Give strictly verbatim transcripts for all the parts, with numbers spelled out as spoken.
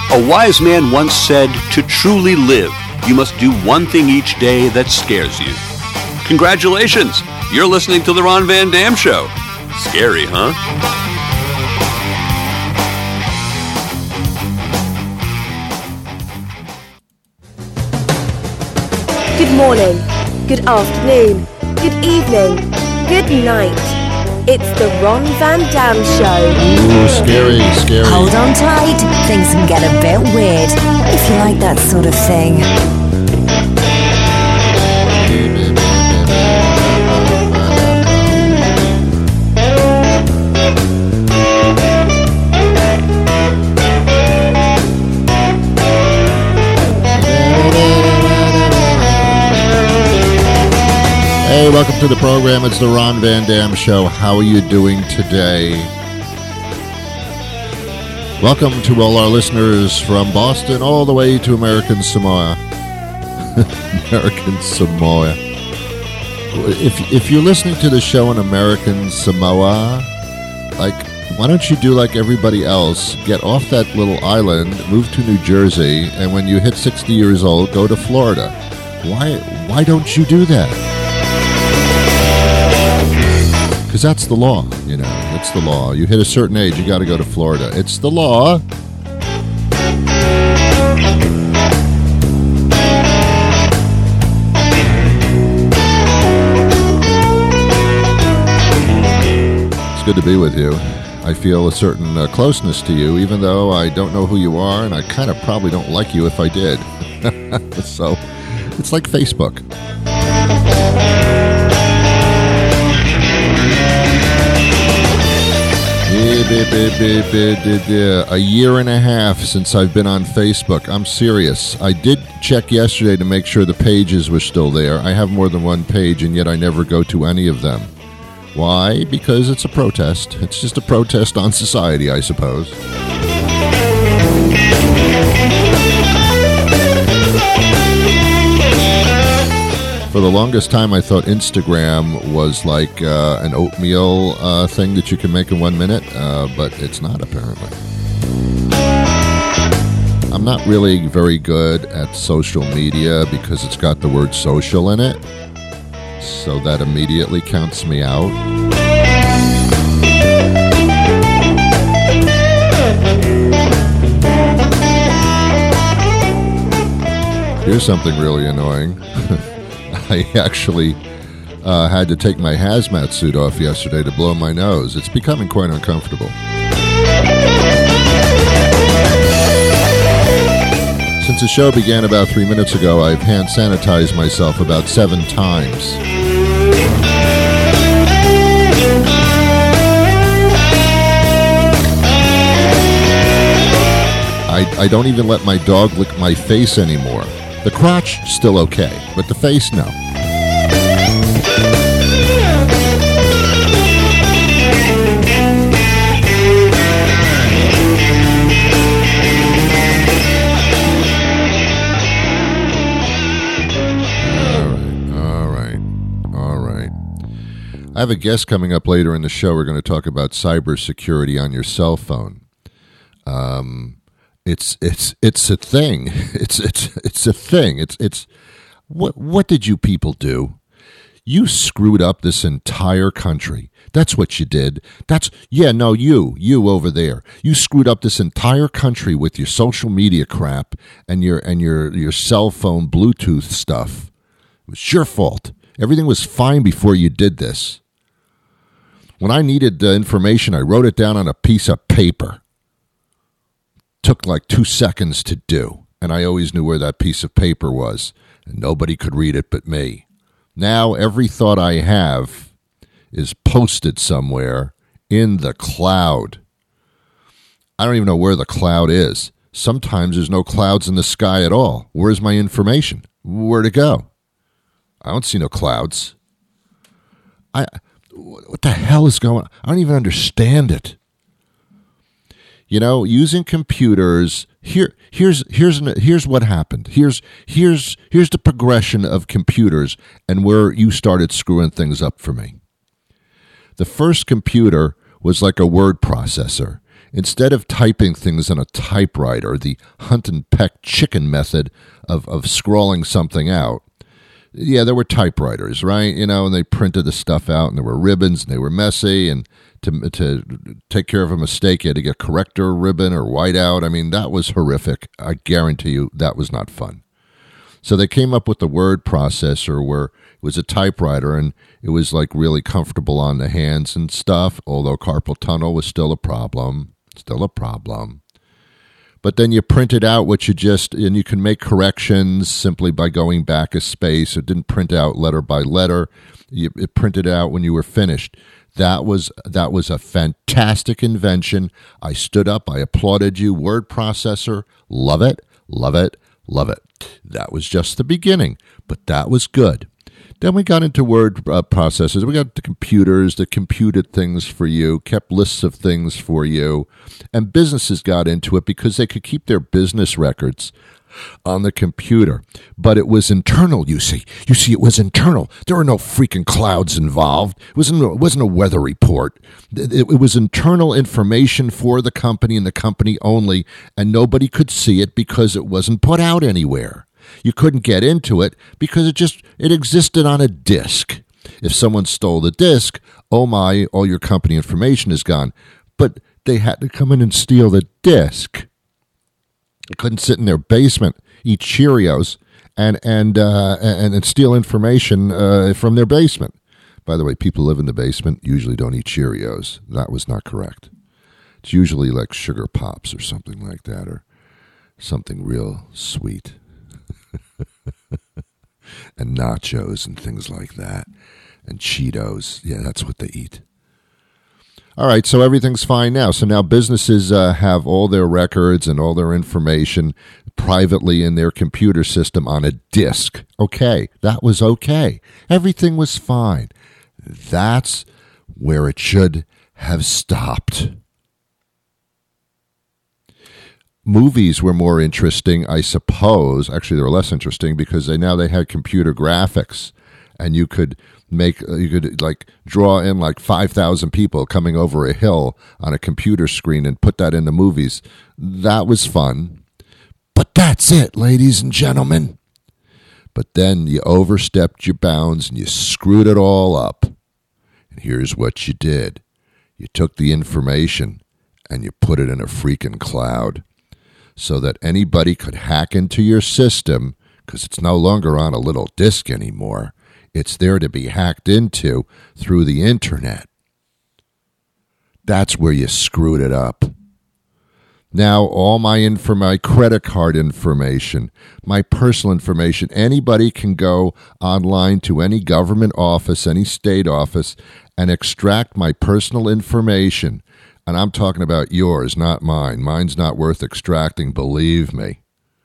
A wise man once said, to truly live, you must do one thing each day that scares you. Congratulations! You're listening to The Ron Van Dam Show. Scary, huh? Good morning, good afternoon, good evening, good night. It's the Ron Van Dam Show. Ooh, scary, scary. Hold on tight. Things can get a bit weird if you like that sort of thing. Hey, welcome to the program. It's the Ron Van Dam Show. How are you doing today? Welcome to all our listeners from Boston all the way to American Samoa. American Samoa. If if you're listening to the show in American Samoa, like, why don't you do like everybody else? Get off that little island, move to New Jersey, and when you hit sixty years old, go to Florida. Why why don't you do that? Because that's the law, you know. It's the law. You hit a certain age, you got to go to Florida. It's the law. It's good to be with you. I feel a certain uh, closeness to you, even though I don't know who you are, and I kind of probably don't like you if I did. So, it's like Facebook. A year and a half since I've been on Facebook. I'm serious. I did check yesterday to make sure the pages were still there. I have more than one page, and yet I never go to any of them. Why? Because it's a protest. It's just a protest on society, I suppose. For the longest time, I thought Instagram was like uh, an oatmeal uh, thing that you can make in one minute, uh, but it's not, apparently. I'm not really very good at social media because it's got the word social in it, so that immediately counts me out. Here's something really annoying. I actually uh, had to take my hazmat suit off yesterday to blow my nose. It's becoming quite uncomfortable. Since the show began about three minutes ago, I've hand sanitized myself about seven times. I, I don't even let my dog lick my face anymore. The crotch, still okay, but the face, no. All right, all right, all right. I have a guest coming up later in the show. We're going to talk about cybersecurity on your cell phone. Um... It's it's it's a thing. It's it's it's a thing. It's it's what what did you people do? You screwed up this entire country. That's what you did. That's yeah, no, you, you over there. You screwed up this entire country with your social media crap and your and your your cell phone Bluetooth stuff. It was your fault. Everything was fine before you did this. When I needed uh, information, I wrote it down on a piece of paper. Took like two seconds to do, and I always knew where that piece of paper was, and nobody could read it but me. Now every thought I have is posted somewhere in the cloud. I don't even know where the cloud is. Sometimes there's no clouds in the sky at all. Where's my information? Where'd it go? I don't see no clouds. I what the hell is going on? I don't even understand it. You know, using computers, here, here's here's here's what happened. Here's here's here's the progression of computers and where you started screwing things up for me. The first computer was like a word processor. instead of typing things on a typewriter, the hunt and peck chicken method of, of scrawling something out, yeah, there were typewriters, right? You know, and they printed the stuff out, and there were ribbons, and they were messy, and to to take care of a mistake, you had to get corrector ribbon or whiteout. I mean, that was horrific. I guarantee you that was not fun. So they came up with the word processor where it was a typewriter, and it was like really comfortable on the hands and stuff, although carpal tunnel was still a problem, still a problem. But then you printed out what you just, and you can make corrections simply by going back a space. It didn't print out letter by letter. You, it printed out when you were finished. That was that was a fantastic invention. I stood up. I applauded you. Word processor. Love it. Love it. Love it. That was just the beginning, but that was good. Then we got into word uh, processors. We got the computers that computed things for you, kept lists of things for you, and businesses got into it because they could keep their business records on the computer. But it was internal, you see. You see, it was internal. There were no freaking clouds involved. It wasn't, it wasn't a weather report. It, it was internal information for the company and the company only, and nobody could see it because it wasn't put out anywhere. You couldn't get into it because it just it existed on a disk. If someone stole the disk, oh my, all your company information is gone. But they had to come in and steal the disk. They couldn't sit in their basement, eat Cheerios, and and uh, and, and steal information uh, from their basement. By the way, people who live in the basement usually don't eat Cheerios. That was not correct. It's usually like Sugar Pops or something like that, or something real sweet. And nachos and things like that, and Cheetos. Yeah, that's what they eat. All right, so everything's fine now. So now businesses uh, have all their records and all their information privately in their computer system on a disk. Okay, that was okay. Everything was fine. That's where it should have stopped. Movies were more interesting, I suppose. Actually, they were less interesting because they now they had computer graphics, and you could make you could like draw in like five thousand people coming over a hill on a computer screen and put that into movies. That was fun. But that's it, ladies and gentlemen. But then you overstepped your bounds and you screwed it all up. And here's what you did. You took the information and you put it in a freaking cloud, so that anybody could hack into your system, because it's no longer on a little disk anymore. It's there to be hacked into through the internet. That's where you screwed it up. Now, all my info, my credit card information, my personal information, anybody can go online to any government office, any state office, and extract my personal information. And I'm talking about yours, not mine. Mine's not worth extracting, believe me.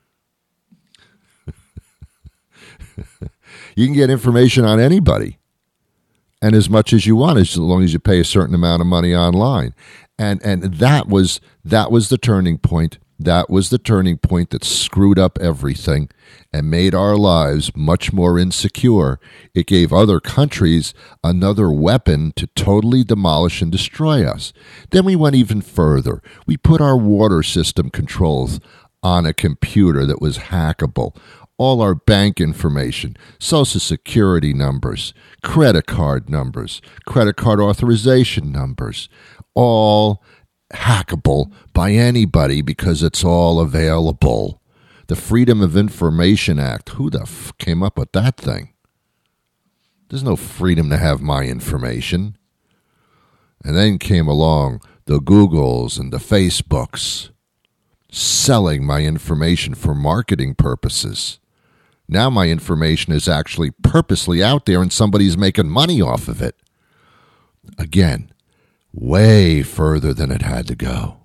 You can get information on anybody, and as much as you want, as long as you pay a certain amount of money online. And and that was that was the turning point. That was the turning point that screwed up everything and made our lives much more insecure. It gave other countries another weapon to totally demolish and destroy us. Then we went even further. We put our water system controls on a computer that was hackable. All our bank information, Social Security numbers, credit card numbers, credit card authorization numbers, all hackable by anybody because it's all available. The Freedom of Information Act, who the f came up with that thing? There's no freedom to have my information. And then came along the Googles and the Facebooks selling my information for marketing purposes. Now my information is actually purposely out there and somebody's making money off of it. Again, way further than it had to go.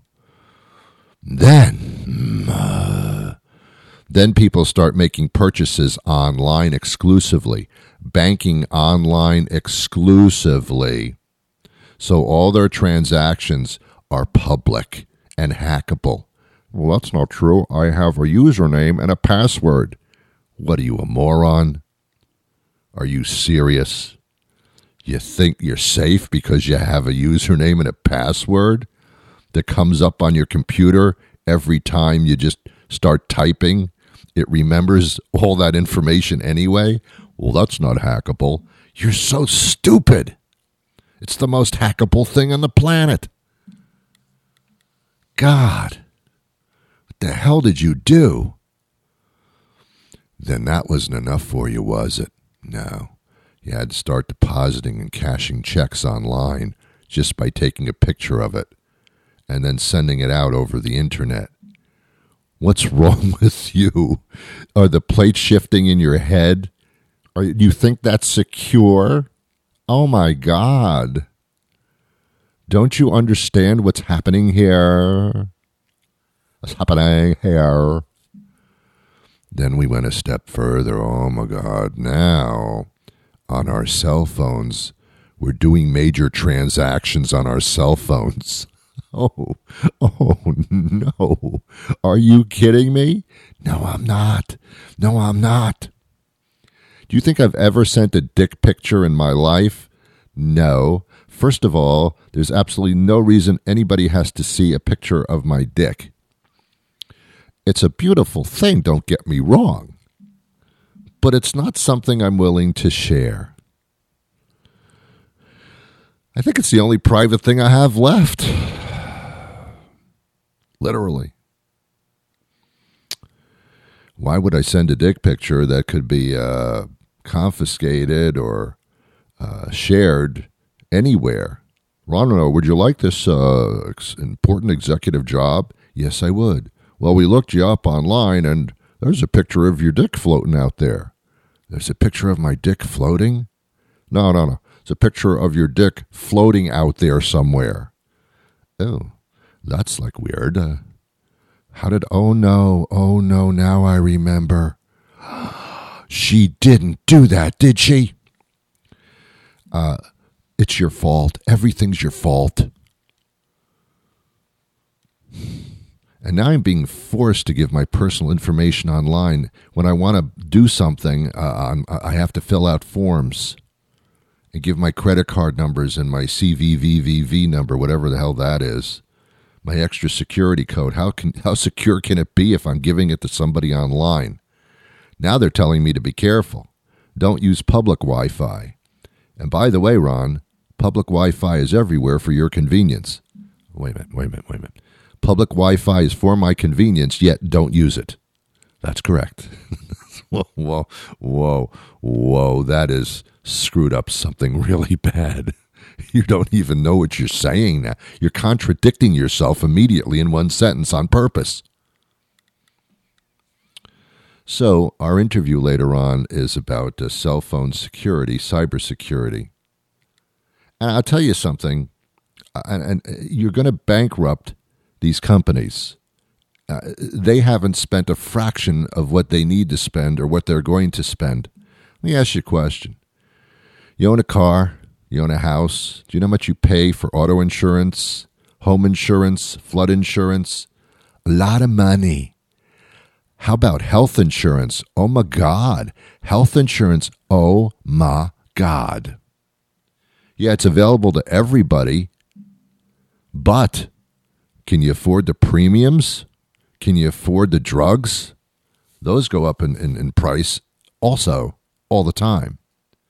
Then, uh, then people start making purchases online exclusively, banking online exclusively. So all their transactions are public and hackable. Well, that's not true. I have a username and a password. What are you, a moron? Are you serious? You think you're safe because you have a username and a password? that comes up on your computer every time you just start typing? It remembers all that information anyway? Well, that's not hackable. You're so stupid. It's the most hackable thing on the planet. God, what the hell did you do? Then that wasn't enough for you, was it? No. You had to start depositing and cashing checks online just by taking a picture of it and then sending it out over the internet. What's wrong with you? Are the plates shifting in your head? Are you think that's secure? Oh my God. Don't you understand what's happening here? What's happening here? Then we went a step further. Oh my God. Now, on our cell phones, we're doing major transactions on our cell phones. Oh, oh no. Are you kidding me? No, I'm not. No, I'm not. Do you think I've ever sent a dick picture in my life? No. First of all, there's absolutely no reason anybody has to see a picture of my dick. It's a beautiful thing, don't get me wrong. But it's not something I'm willing to share. I think it's the only private thing I have left. Literally. Why would I send a dick picture that could be uh, confiscated or uh, shared anywhere? Ron, would you like this uh, important executive job? Yes, I would. Well, we looked you up online, and there's a picture of your dick floating out there. There's a picture of my dick floating? No, no, no. It's a picture of your dick floating out there somewhere. Oh, that's like weird. Uh, how did, oh no, oh no, now I remember. She didn't do that, did she? Uh, it's your fault. Everything's your fault. And now I'm being forced to give my personal information online. When I want to do something, uh, I have to fill out forms and give my credit card numbers and my C V V V V number, whatever the hell that is, my extra security code. How can how secure can it be if I'm giving it to somebody online? Now they're telling me to be careful. Don't use public Wi-Fi. And by the way, Ron, public Wi-Fi is everywhere for your convenience. Wait a minute, wait a minute, wait a minute. Public Wi-Fi is for my convenience, yet don't use it. That's correct. whoa, whoa, whoa, whoa, that is screwed up something really bad. You don't even know what you're saying now. You're contradicting yourself immediately in one sentence on purpose. So our interview later on is about uh, cell phone security, cybersecurity. And I'll tell you something, and, and you're going to bankrupt these companies. Uh, they haven't spent a fraction of what they need to spend or what they're going to spend. Let me ask you a question. You own a car, you own a house. Do you know how much you pay for auto insurance, home insurance, flood insurance? A lot of money. How about health insurance? Oh my God. Health insurance, oh my God. Yeah, it's available to everybody, but can you afford the premiums? Can you afford the drugs? Those go up in, in, in price also all the time.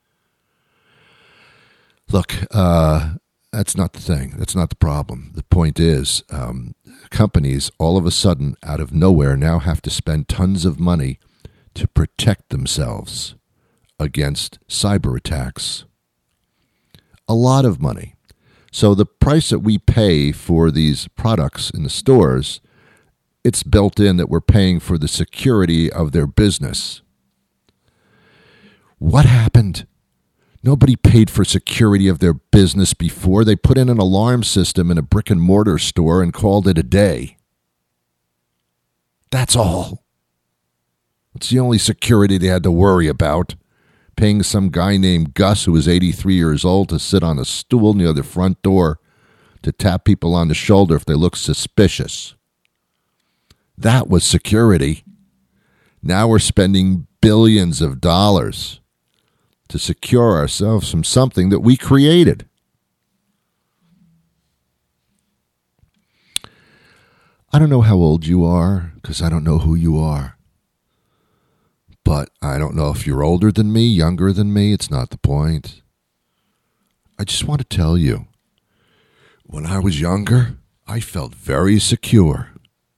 Look, uh, that's not the thing. That's not the problem. The point is, um, companies all of a sudden, out of nowhere, now have to spend tons of money to protect themselves against cyber attacks. A lot of money. So the price that we pay for these products in the stores, it's built in that we're paying for the security of their business. What happened? Nobody paid for security of their business before. They put in an alarm system in a brick and mortar store and called it a day. That's all. It's the only security they had to worry about. Paying some guy named Gus, who was eighty-three years old, to sit on a stool near the front door to tap people on the shoulder if they looked suspicious. That was security. Now we're spending billions of dollars to secure ourselves from something that we created. I don't know how old you are, because I don't know who you are. But I don't know if you're older than me, younger than me. It's not the point. I just want to tell you, when I was younger, I felt very secure.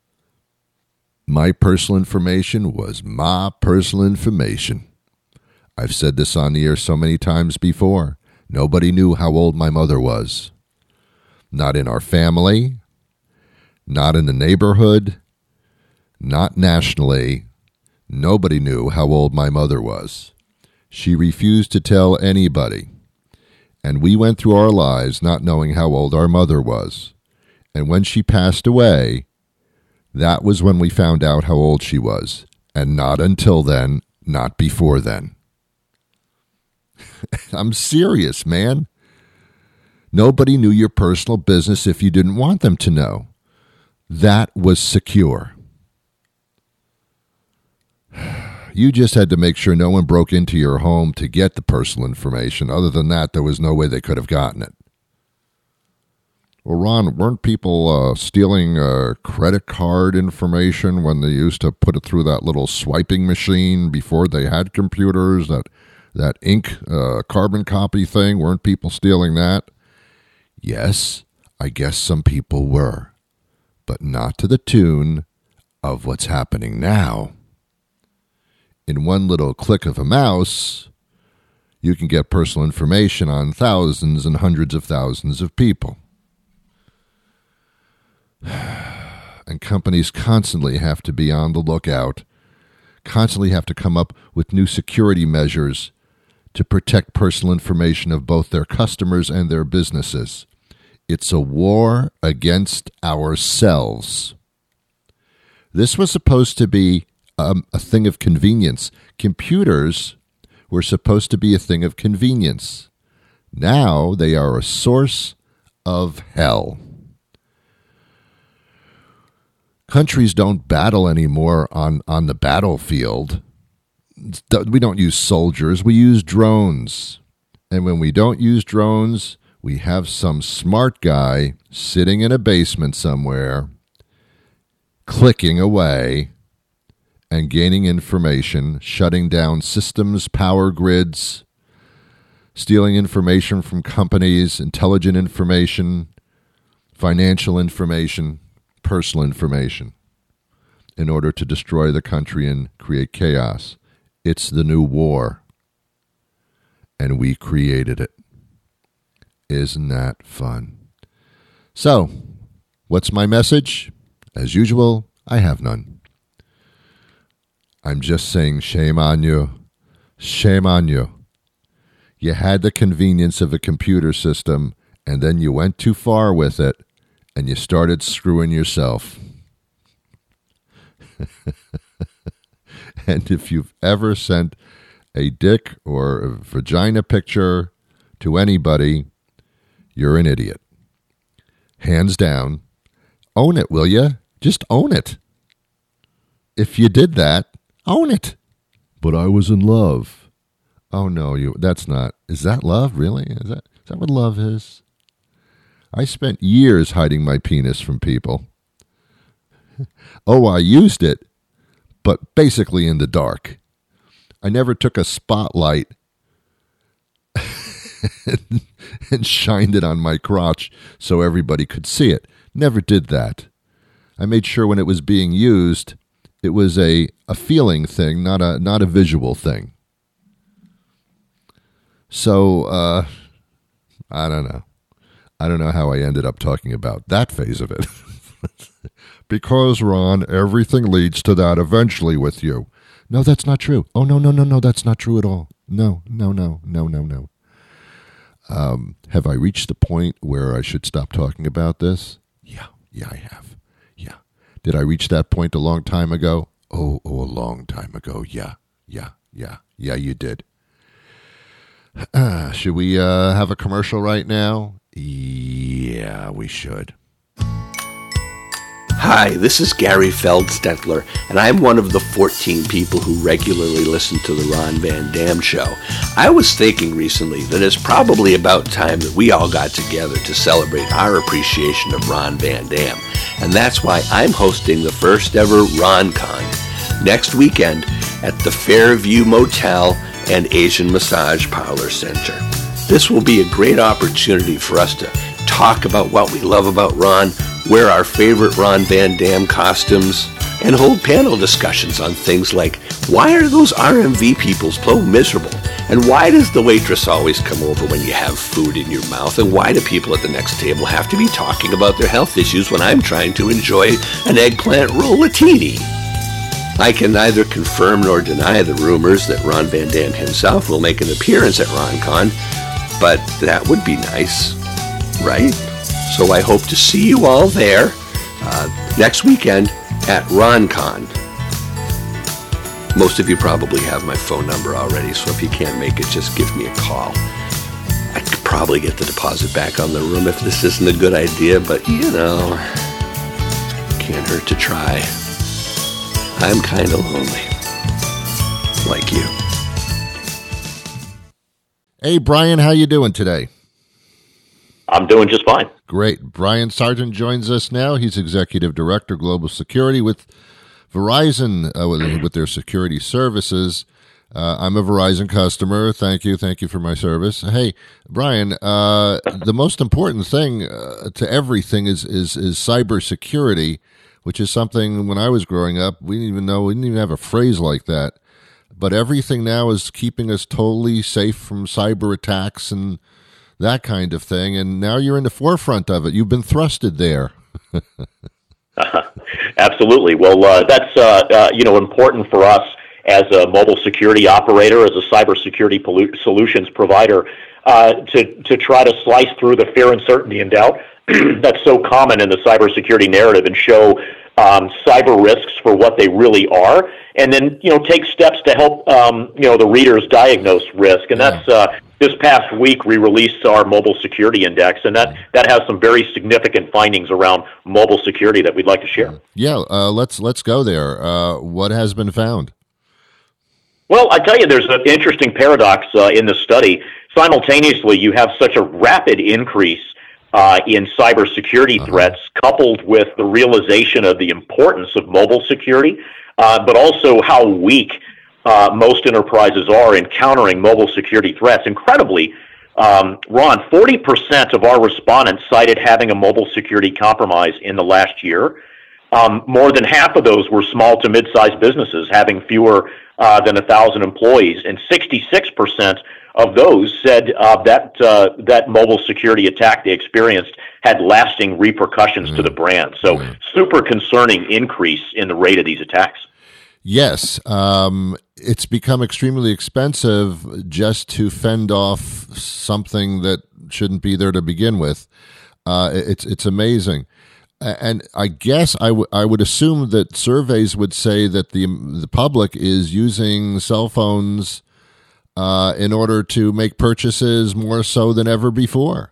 My personal information was my personal information. I've said this on the air so many times before. Nobody knew how old my mother was. Not in our family, not in the neighborhood, not nationally. Nobody knew how old my mother was. She refused to tell anybody. And we went through our lives not knowing how old our mother was. And when she passed away, that was when we found out how old she was. And not until then, not before then. I'm serious, man. Nobody knew your personal business if you didn't want them to know. That was secure. You just had to make sure no one broke into your home to get the personal information. Other than that, there was no way they could have gotten it. Well, Ron, weren't people uh, stealing uh, credit card information when they used to put it through that little swiping machine before they had computers, that that ink uh, carbon copy thing? Weren't people stealing that? Yes, I guess some people were, but not to the tune of what's happening now. In one little click of a mouse, you can get personal information on thousands and hundreds of thousands of people. And companies constantly have to be on the lookout, constantly have to come up with new security measures to protect personal information of both their customers and their businesses. It's a war against ourselves. This was supposed to be um, a thing of convenience. Computers were supposed to be a thing of convenience. Now they are a source of hell. Countries don't battle anymore on, on the battlefield. We don't use soldiers, we use drones. And when we don't use drones, we have some smart guy sitting in a basement somewhere, clicking away and gaining information, shutting down systems, power grids, stealing information from companies, intelligent information, financial information, personal information, in order to destroy the country and create chaos. It's the new war, and we created it. Isn't that fun? So, what's my message? As usual, I have none. I'm just saying shame on you. Shame on you. You had the convenience of a computer system, and then you went too far with it, and you started screwing yourself. And if you've ever sent a dick or a vagina picture to anybody, you're an idiot. Hands down. Own it, will you? Just own it. If you did that, own it. But I was in love. Oh, no, you. That's not. Is that love, really? Is that, is that what love is? I spent years hiding my penis from people. Oh, I used it, but basically in the dark. I never took a spotlight and, and shined it on my crotch so everybody could see it. Never did that. I made sure when it was being used, it was a, a feeling thing, not a not a visual thing. So, uh, I don't know. I don't know how I ended up talking about that phase of it. Because, Ron, everything leads to that eventually with you. No, that's not true. Oh, no, no, no, no, that's not true at all. No, no, no, no, no, no. Um, have I reached the point where I should stop talking about this? Yeah, yeah, I have. Yeah. Did I reach that point a long time ago? Oh, oh, a long time ago. Yeah, yeah, yeah, yeah, you did. Uh, should we uh, have a commercial right now? Yeah, we should. Hi, this is Gary Feldstettler, and I'm one of the fourteen people who regularly listen to the Ron Van Dam Show. I was thinking recently that it's probably about time that we all got together to celebrate our appreciation of Ron Van Dam, and that's why I'm hosting the first ever RonCon next weekend at the Fairview Motel and Asian Massage Parlor Center. This will be a great opportunity for us to talk about what we love about Ron, wear our favorite Ron Van Dam costumes, and hold panel discussions on things like, why are those R M V people so miserable? And why does the waitress always come over when you have food in your mouth? And why do people at the next table have to be talking about their health issues when I'm trying to enjoy an eggplant rollatini? I can neither confirm nor deny the rumors that Ron Van Dam himself will make an appearance at RonCon, but that would be nice, right? So I hope to see you all there uh, next weekend at RonCon. Most of you probably have my phone number already, so if you can't make it, just give me a call. I could probably get the deposit back on the room if this isn't a good idea, but you know, can't hurt to try. I'm kind of lonely, like you. Hey, Brian, how you doing today? I'm doing just fine. Great. Brian Sargent joins us now. He's Executive Director, Global Security with Verizon, uh, with, with their security services. Uh, I'm a Verizon customer. Thank you. Thank you for my service. Hey, Brian, uh, the most important thing uh, to everything is, is, is cybersecurity, which is something when I was growing up, we didn't even know, we didn't even have a phrase like that. But everything now is keeping us totally safe from cyber attacks and that kind of thing. And now you're in the forefront of it. You've been thrusted there. uh, absolutely. Well, uh, that's uh, uh, you know important for us as a mobile security operator, as a cybersecurity polu- solutions provider, uh, to to try to slice through the fear, uncertainty, and doubt that's so common in the cybersecurity narrative, and show um, cyber risks for what they really are, and then you know take steps to help um, you know the readers diagnose risk. And yeah. that's uh, this past week we released our mobile security index, and that that has some very significant findings around mobile security that we'd like to share. Yeah, uh, let's let's go there. Uh, what has been found? Well, I tell you, there's an interesting paradox uh, in the study. Simultaneously, you have such a rapid increase Uh, in cybersecurity uh-huh. threats, coupled with the realization of the importance of mobile security, uh, but also how weak uh, most enterprises are in countering mobile security threats. Incredibly, um, Ron, forty percent of our respondents cited having a mobile security compromise in the last year. Um, more than half of those were small to mid-sized businesses having fewer uh, than one thousand employees, and sixty-six percent of those said uh, that uh, that mobile security attack they experienced had lasting repercussions mm. to the brand. So mm. super concerning increase in the rate of these attacks. Yes, um, it's become extremely expensive just to fend off something that shouldn't be there to begin with. Uh, it's it's amazing. And I guess I, w- I would assume that surveys would say that the the public is using cell phones Uh, in order to make purchases more so than ever before.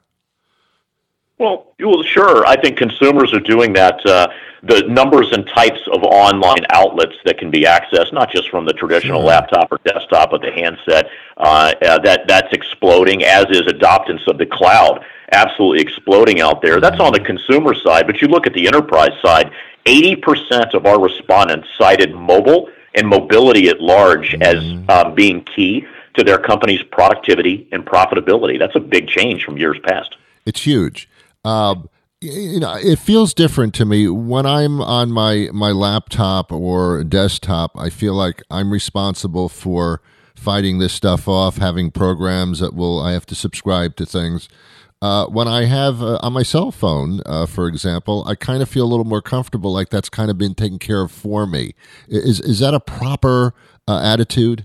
Well, well, sure. I think consumers are doing that. Uh, the numbers and types of online outlets that can be accessed, not just from the traditional sure. laptop or desktop, but the handset, uh, uh, that that's exploding, as is adoptance of the cloud, absolutely exploding out there. That's on the consumer side. But you look at the enterprise side, eighty percent of our respondents cited mobile and mobility at large mm-hmm. as uh, being key to their company's productivity and profitability. That's a big change from years past. It's huge. Uh, you know, it feels different to me when I'm on my, my laptop or desktop. I feel like I'm responsible for fighting this stuff off, having programs that will, I have to subscribe to things. Uh, when I have uh, on my cell phone, uh, for example, I kind of feel a little more comfortable, like that's kind of been taken care of for me. Is is that a proper uh, attitude?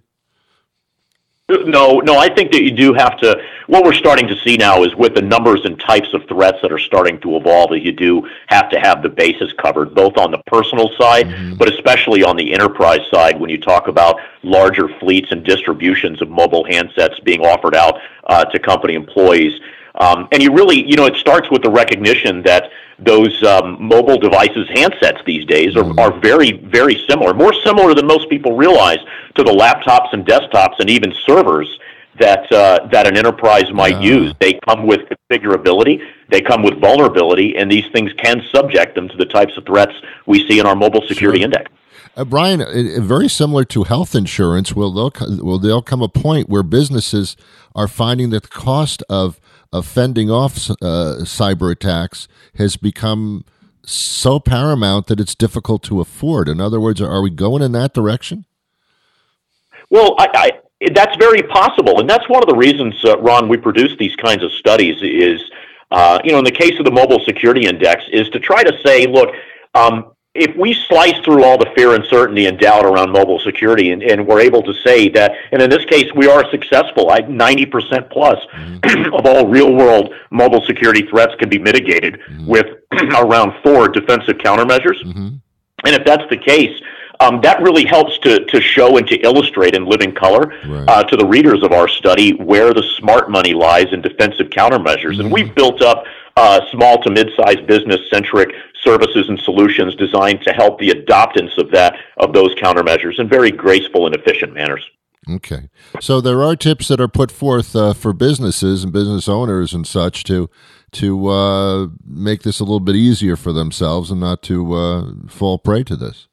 No, no, I think that you do have to, what we're starting to see now is with the numbers and types of threats that are starting to evolve, that you do have to have the bases covered, both on the personal side, mm-hmm. but especially on the enterprise side when you talk about larger fleets and distributions of mobile handsets being offered out uh, to company employees. Um, and you really, you know, it starts with the recognition that those um, mobile devices, handsets these days, are, are very, very similar, more similar than most people realize to the laptops and desktops and even servers that uh, that an enterprise might Yeah. use. They come with configurability, they come with vulnerability, and these things can subject them to the types of threats we see in our mobile security Sure. index. Uh, Brian, uh, uh, very similar to health insurance, will there co- will there come a point where businesses are finding that the cost of of fending off uh, cyber attacks has become so paramount that it's difficult to afford? In other words, are we going in that direction? Well, I, I, that's very possible, and that's one of the reasons, uh, Ron, we produce these kinds of studies. Is uh, you know, in the case of the Mobile Security Index, is to try to say, look, um, if we slice through all the fear, uncertainty, and doubt around mobile security, and, and we're able to say that, and in this case, we are successful. I, ninety percent plus mm-hmm. of all real-world mobile security threats can be mitigated mm-hmm. with around four defensive countermeasures. Mm-hmm. And if that's the case, um, that really helps to to show and to illustrate in living color right. uh, to the readers of our study where the smart money lies in defensive countermeasures. Mm-hmm. And we've built up uh, small to mid-sized business-centric services and solutions designed to help the adoptance of that of those countermeasures in very graceful and efficient manners. Okay, so there are tips that are put forth uh, for businesses and business owners and such to to uh, make this a little bit easier for themselves and not to uh, fall prey to this.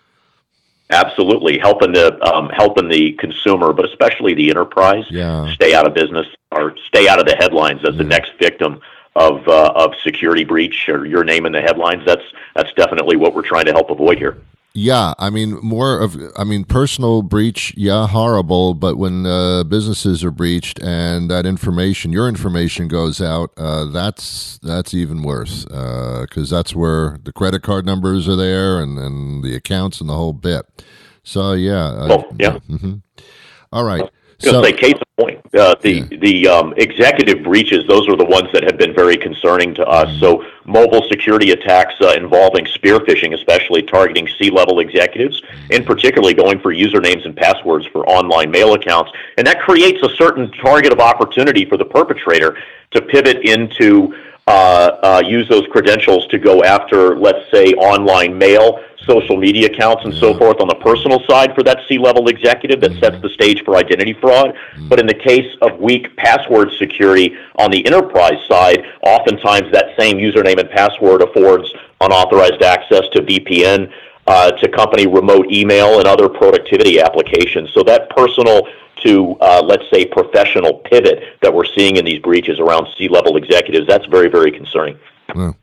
Absolutely, helping the um, helping the consumer, but especially the enterprise, yeah. stay out of business or stay out of the headlines as yeah. the next victim of uh, of security breach or your name in the headlines. That's that's definitely what we're trying to help avoid here. Yeah, I mean, more of, I mean, personal breach, yeah, horrible, but when uh, businesses are breached and that information, your information goes out, uh, that's that's even worse, because uh, that's where the credit card numbers are there and, and the accounts and the whole bit. So, yeah. Oh, yeah. Mm-hmm. All right. I was So, going to say, case in point, uh, the yeah. the um, executive breaches, those are the ones that have been very concerning to us. Mm-hmm. So mobile security attacks uh, involving spear phishing, especially targeting C-level executives, mm-hmm. and particularly going for usernames and passwords for online mail accounts. And that creates a certain target of opportunity for the perpetrator to pivot into, uh, uh, use those credentials to go after, let's say, online mail, social media accounts, and yeah. so forth on the personal side for that C-level executive that mm-hmm. sets the stage for identity fraud. Mm-hmm. But in the case of weak password security on the enterprise side, oftentimes that same username and password affords unauthorized access to V P N, uh, to company remote email, and other productivity applications. So that personal to, uh, let's say, professional pivot that we're seeing in these breaches around C-level executives, that's very, very concerning. Well.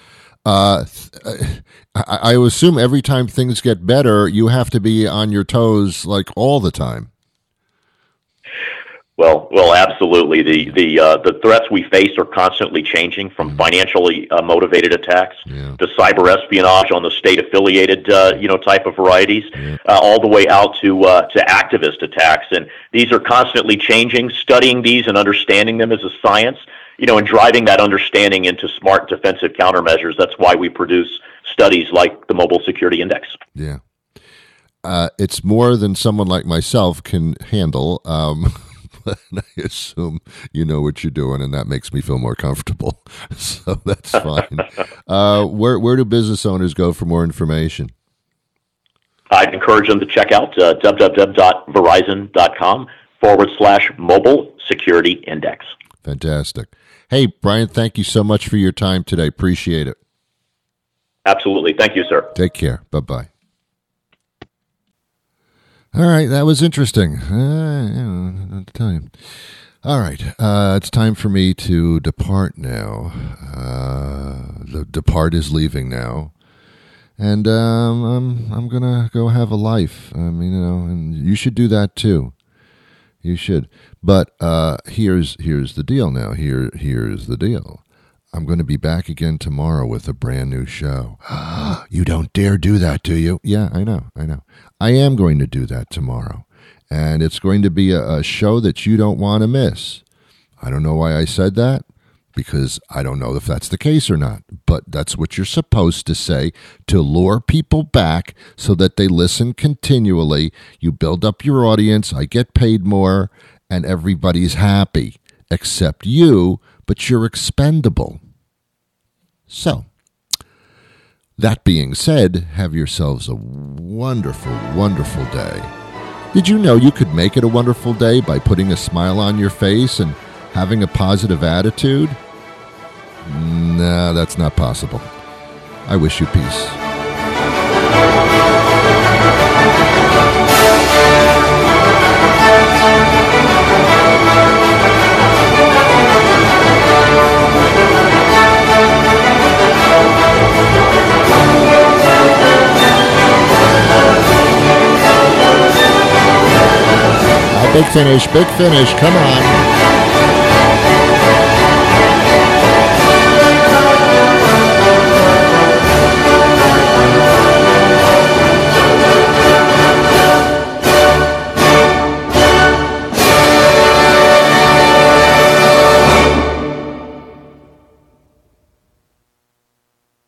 Uh, I, I assume every time things get better, you have to be on your toes like all the time. Well, well, absolutely. The the uh, the threats we face are constantly changing, from mm-hmm. financially uh, motivated attacks yeah. to cyber espionage on the state affiliated uh, you know type of varieties, yeah. uh, all the way out to uh, to activist attacks. And these are constantly changing. Studying these and understanding them is a science. You know, and driving that understanding into smart defensive countermeasures. That's why we produce studies like the Mobile Security Index. Yeah. Uh, it's more than someone like myself can handle, um, but I assume you know what you're doing, and that makes me feel more comfortable. So that's fine. uh, where, where do business owners go for more information? I'd encourage them to check out uh, www.verizon.com forward slash mobile security index. Fantastic. Hey, Brian, thank you so much for your time today. Appreciate it. Absolutely. Thank you, sir. Take care. Bye-bye. All right, that was interesting. Uh, you know, I'll tell you. All right, uh, it's time for me to depart now. Uh, the depart is leaving now. And um, I'm, I'm going to go have a life. I mean, you know, and you should do that too. You should. But uh, here's here's the deal now. Here Here's the deal. I'm going to be back again tomorrow with a brand new show. You don't dare do that, do you? Yeah, I know, I know. I am going to do that tomorrow. And it's going to be a, a show that you don't want to miss. I don't know why I said that, because I don't know if that's the case or not. But that's what you're supposed to say to lure people back so that they listen continually. You build up your audience, I get paid more, and everybody's happy, except you, but you're expendable. So, that being said, have yourselves a wonderful, wonderful day. Did you know you could make it a wonderful day by putting a smile on your face and having a positive attitude? No, that's not possible. I wish you peace. Big finish, big finish, come on.